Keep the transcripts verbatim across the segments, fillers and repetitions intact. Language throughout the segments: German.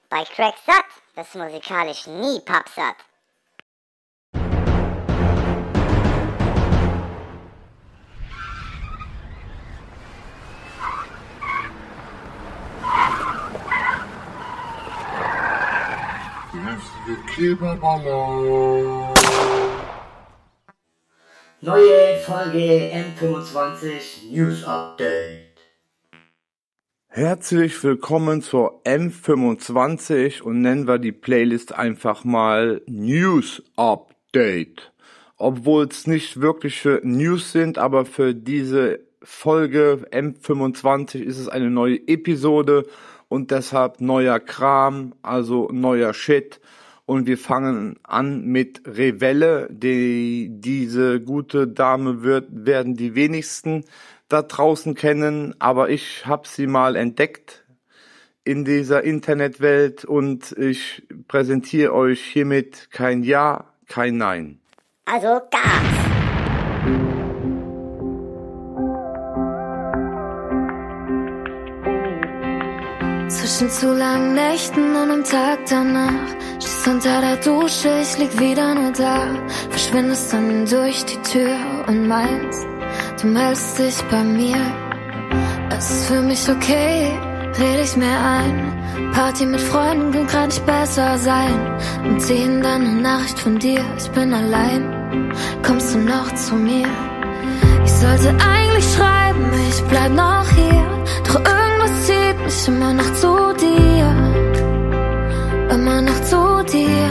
bei Craig Satt, das musikalisch nie pappsatt. Neue Folge M fünfundzwanzig News Update. Herzlich willkommen zur M fünfundzwanzig und nennen wir die Playlist einfach mal News Update. Obwohl es nicht wirkliche News sind, aber für diese Folge M fünfundzwanzig ist es eine neue Episode und deshalb neuer Kram, also neuer Shit. Und wir fangen an mit Revelle. Die, diese gute Dame wird, werden die wenigsten da draußen kennen, aber ich habe sie mal entdeckt in dieser Internetwelt und ich präsentiere euch hiermit kein Ja, kein Nein. Also Gas! Zwischen zu langen Nächten und am Tag danach stehst unter der Dusche, ich lieg wieder nur da. Verschwindest dann durch die Tür und meinst, du meldest dich bei mir. Es ist für mich okay, red ich mir ein. Party mit Freunden kann grad nicht besser sein. Und ziehen dann eine Nachricht von dir, ich bin allein. Kommst du noch zu mir? Ich sollte eigentlich schreiben, ich bleib noch hier. Doch irgendwas zieht mich immer noch zu dir. Immer noch zu dir.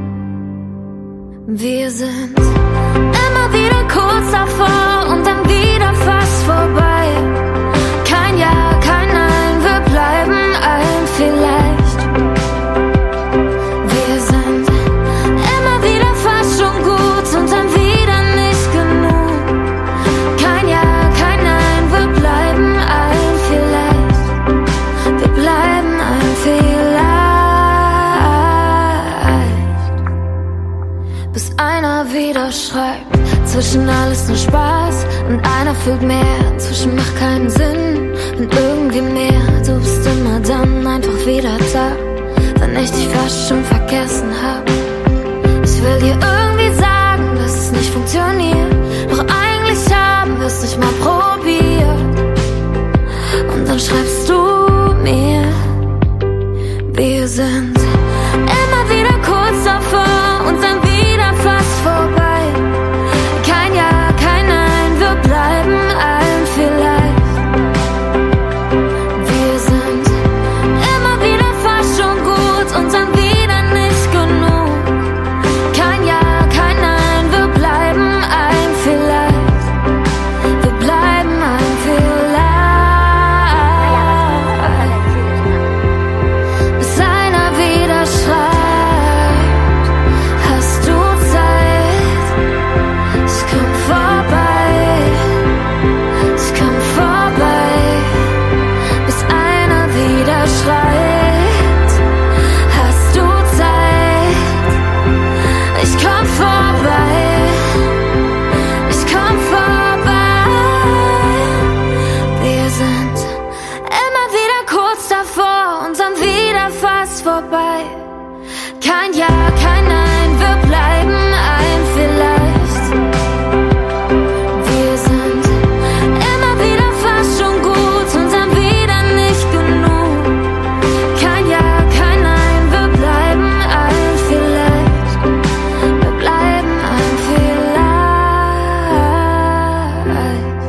Wir sind immer wieder kurz davor und dann wieder fast vorbei. Kein Ja, kein Nein, wir bleiben ein Vielleicht. Wir sind immer wieder fast schon gut und dann wieder nicht genug. Kein Ja, kein Nein, wir bleiben ein Vielleicht. Wir bleiben ein Vielleicht. Bis einer wieder schreibt, zwischen alles nur Spaß und einer fühlt mehr, zwischen macht keinen Sinn und irgendwie mehr. Du bist immer dann einfach wieder da, wenn ich dich fast schon vergessen hab. Ich will dir irgendwie sagen, dass es nicht funktioniert, doch eigentlich haben wir es nicht mal probiert. Und dann schreibst du mir, wir sind immer wieder kurz davor und dann wieder fast vorbei. Kein Ja, kein Nein, wir bleiben ein Vielleicht. Wir sind immer wieder fast schon gut und dann wieder nicht genug. Kein Ja, kein Nein, wir bleiben ein Vielleicht. Wir bleiben ein Vielleicht. Bis einer wieder schreibt, hast du Zeit? Ich komm vorbei, ich komm vorbei. Bis einer wieder schreit, hast du Zeit? Ich komm vorbei, ich komm vorbei. Wir sind immer wieder kurz davor und dann wieder fast vorbei. Kein Ja, kein Nein, wir bleiben ein Vielleicht. Wir sind immer wieder fast schon gut und dann wieder nicht genug. Kein Ja, kein Nein, wir bleiben ein Vielleicht. Wir bleiben ein Vielleicht.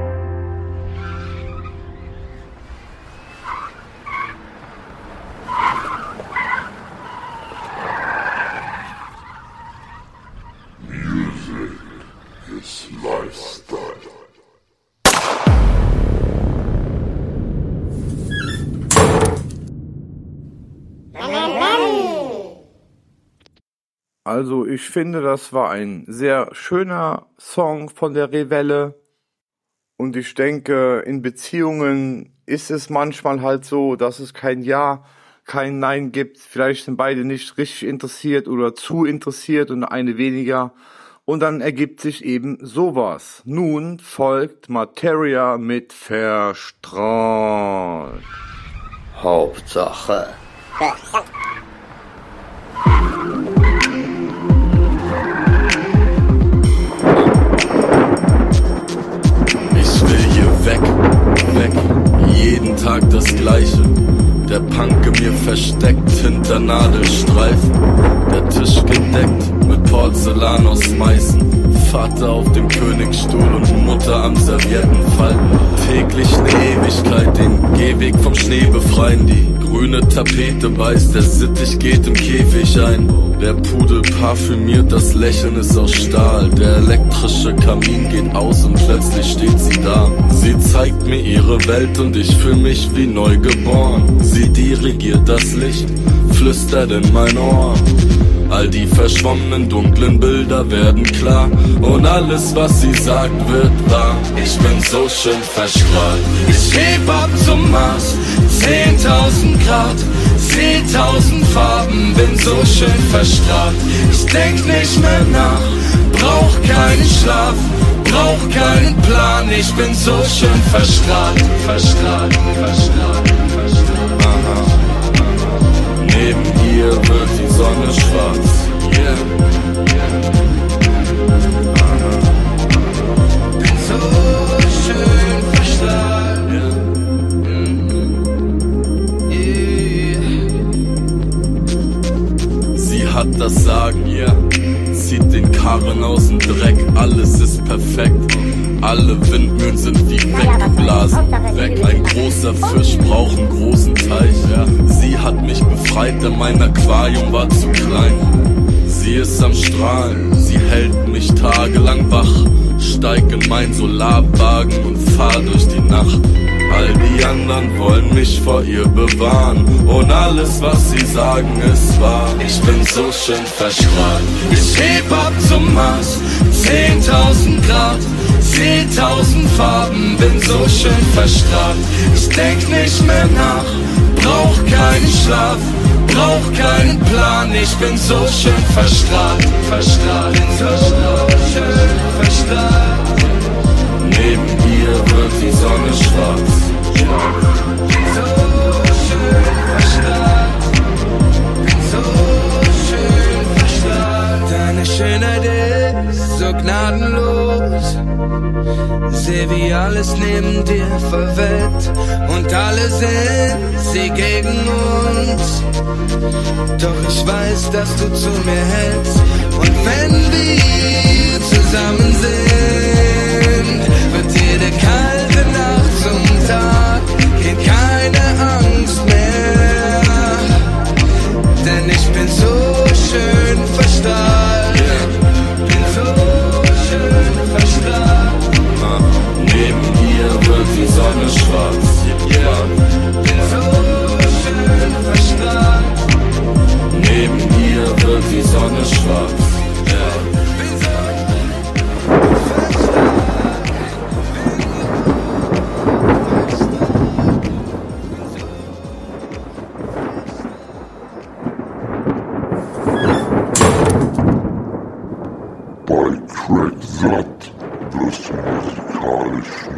Also ich finde, das war ein sehr schöner Song von der Revelle und ich denke, in Beziehungen ist es manchmal halt so, dass es kein Ja, kein Nein gibt. Vielleicht sind beide nicht richtig interessiert oder zu interessiert und eine weniger und dann ergibt sich eben sowas. Nun folgt Materia mit Verstrahlt. Hauptsache Verstanden. versteckt hinter Nadelstreifen. Der Tisch gedeckt mit Porzellan aus Meißen. Vater auf dem Königsstuhl und Mutter am Serviettenfalten. Täglich ne Ewigkeit, den Gehweg vom Schnee befreien. Die grüne Tapete beißt, der Sittich geht im Käfig ein. Der Pudel parfümiert, das Lächeln ist aus Stahl. Der elektrische Kamin geht aus und plötzlich steht sie da. Sie zeigt mir ihre Welt und ich fühl mich wie neugeboren. Sie dirigiert das Licht, flüstert in mein Ohr. All die verschwommenen dunklen Bilder werden klar und alles was sie sagt wird wahr. Ich bin so schön verstrahlt. Ich heb ab zum Mars, zehntausend Grad, seh tausend Farben, bin so schön verstrahlt. Ich denk nicht mehr nach, brauch keinen Schlaf, brauch keinen Plan. Ich bin so schön verstrahlt, verstrahlt, verstrahlt, verstrahlt. Aha. Neben ihr wird die Sonne schwarz, yeah, yeah. Aha. Bin so schön verstrahlt, yeah. Mm-hmm. Yeah. Sie hat das Sagen, yeah. Zieht den Karren aus dem Dreck, alles ist perfekt. Alle Windmühlen sind wie weggeblasen, weg. Ein großer Fisch braucht einen großen Teich, ja. Sie hat mich befreit, denn mein Aquarium war zu klein. Sie ist am Strahlen, sie hält mich tagelang wach. Steig in mein Solarwagen und fahr durch die Nacht. All die anderen wollen mich vor ihr bewahren und alles was sie sagen ist wahr. Ich bin so schön verstrahlt. Ich heb ab zum Mars, zehntausend Grad, seh tausend Farben, bin so schön verstrahlt. Ich denk nicht mehr nach, brauch keinen Schlaf, brauch keinen Plan. Ich bin so schön verstrahlt, verstrahlt, bin so schön verstrahlt. Neben ihr wird die Sonne schwarz, ja. Bin so schön verstrahlt, bin so schön verstrahlt. Deine Schönheit ist so gnadenlos. Seh wie alles neben dir verwelkt und alle sind sie gegen uns. Doch ich weiß, dass du zu mir hältst und wenn wir zusammen sind, wird jede kalte Nacht zum Tag, geht keine Angst mehr, denn ich bin so schön verstrahlt, bin so schön verstrahlt. Neben ihr wird die Sonne schwarz, yeah. Bin so schön verstrahlt. Neben ihr wird die Sonne schwarz, yeah. Bin so Bei Tracksatt, das musikalische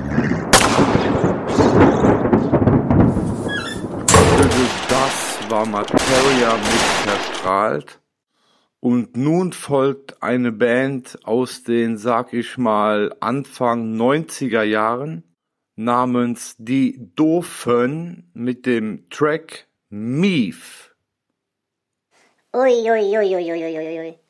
Das war Materia mit Verstrahlt. Und nun folgt eine Band aus den, sag ich mal, Anfang neunziger Jahren namens Die Doofen mit dem Track Mief. Ui, ui, ui, ui, ui, ui, ui.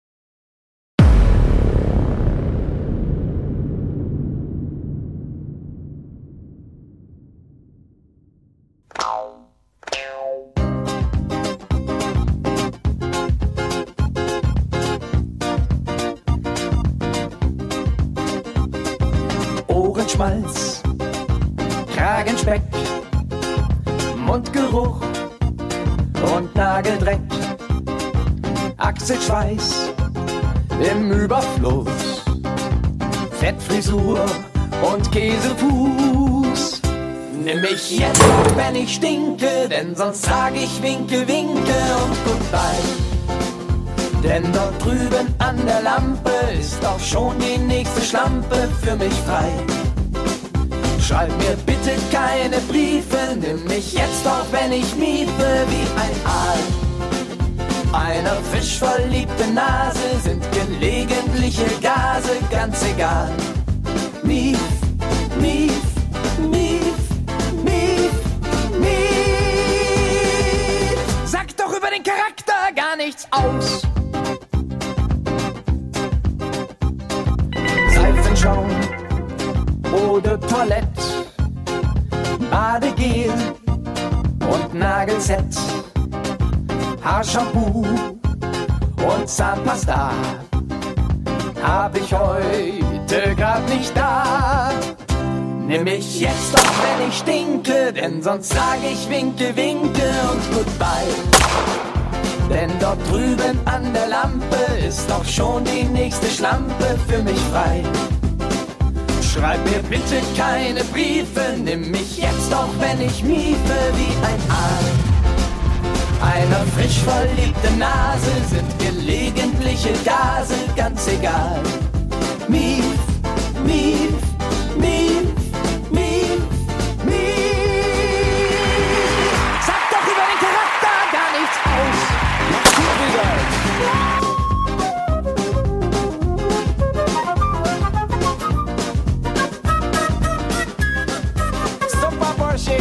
Ohrenschmalz, Kragenspeck, Mundgeruch und Nageldreck, Achselschweiß im Überfluss, Fettfrisur und Käsefuß. Nimm mich jetzt auf, wenn ich stinke, denn sonst sag ich winke, winke und goodbye. Denn dort drüben an der Lampe ist auch schon die nächste Schlampe für mich frei. Schreib mir bitte keine Briefe, nimm mich jetzt auf, wenn ich miefe wie ein Aal. Einer fischverliebten Nase sind gelegentliche Gase ganz egal. Mief, mief, mief, mief, mief. nichts aus. Seifenschaum, Eau de Toilette, Badegel und Nagelset, Haarshampoo und Zahnpasta hab ich heute grad nicht da. Nimm mich jetzt doch, wenn ich stinke, denn sonst sag ich winke, winke und goodbye. Denn dort drüben an der Lampe ist auch schon die nächste Schlampe für mich frei. Schreib mir bitte keine Briefe, nimm mich jetzt doch, wenn ich miefe wie ein Aal. Einer frisch verliebten Nase sind gelegentliche Gase ganz egal. Mief, mief, mief, mief, mief. Sag doch über den Charakter gar nichts aus. Super Bursche.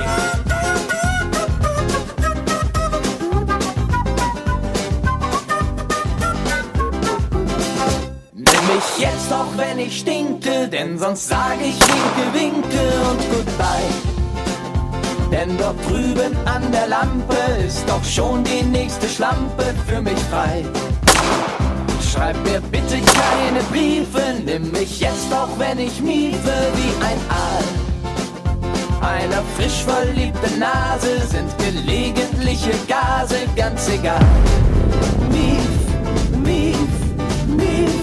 Mich jetzt auch, wenn ich stinke, denn sonst sag ich winke, winke und goodbye. Denn dort drüben an der Lampe ist doch schon die nächste Schlampe für mich frei. Schreib mir bitte keine Briefe, nimm mich jetzt auch, wenn ich miefe wie ein Aal. Einer frisch verliebten Nase sind gelegentliche Gase ganz egal. Mief, mief, mief.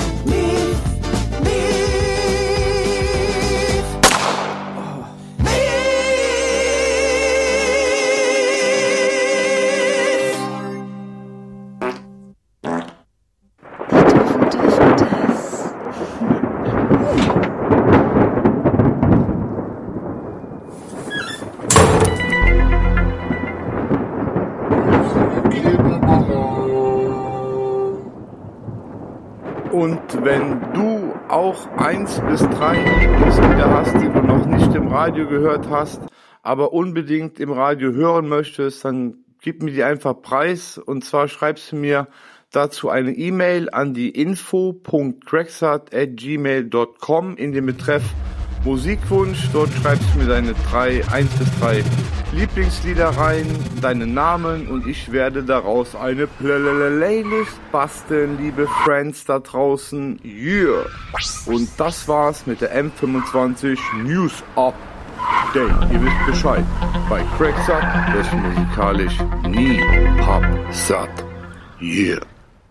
Und wenn du auch eins bis drei Lieblingslieder hast, die du noch nicht im Radio gehört hast, aber unbedingt im Radio hören möchtest, dann gib mir die einfach preis. Und zwar schreibst du mir dazu eine E-Mail an die info punkt cracksat at gmail punkt com in den Betreff Musikwunsch. Dort schreibst du mir deine drei, eins bis drei Lieblingslieder rein, deinen Namen, und ich werde daraus eine Playlist basteln, liebe Friends da draußen. Yeah! Und das war's mit der M fünfundzwanzig News Update. Ihr wisst Bescheid. Bei Cracksat, das musikalisch nie Pop-Sat. Yeah!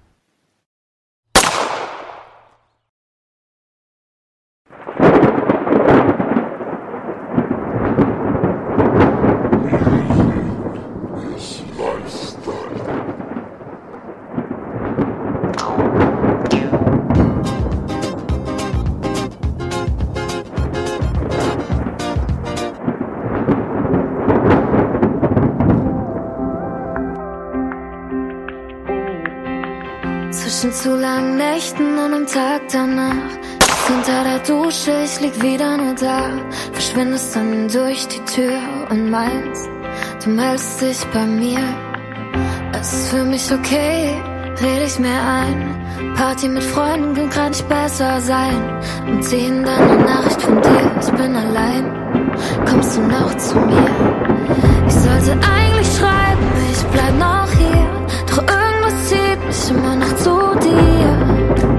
Zwischen zu langen Nächten und am Tag danach, ich unter der Dusche, ich lieg wieder nur da, verschwindest dann durch die Tür und meinst, du meldest dich bei mir. Es ist für mich okay, red ich mir ein, Party mit Freunden kann grad nicht besser sein, und ziehen dann eine Nachricht von dir, ich bin allein, kommst du noch zu mir? Ich sollte eigentlich schreiben, ich bleib noch hier, doch irgendwas zieht mich immer noch zu dir.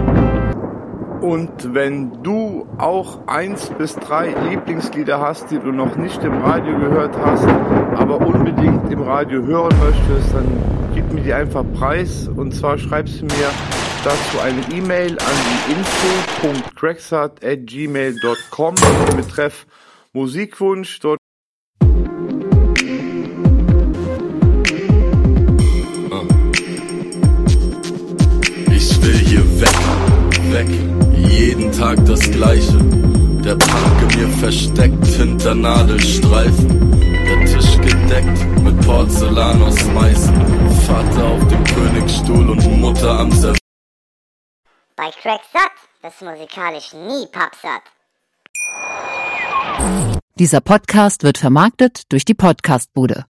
Und wenn du auch eins bis drei Lieblingslieder hast, die du noch nicht im Radio gehört hast, aber unbedingt im Radio hören möchtest, dann gib mir die einfach preis. Und zwar schreibst du mir dazu eine E-Mail an die info punkt cracksat at gmail punkt com mit dem Betreff Musikwunsch. Dort Ich will hier weg, weg, jeden Tag das Gleiche. Der Punk in mir versteckt hinter Nadelstreifen. Der Tisch gedeckt mit Porzellan aus Meißen. Vater auf dem Königsstuhl und Mutter am Servieren. Bei Cracksat, das musikalisch nie Popsat. Dieser Podcast wird vermarktet durch die Podcastbude.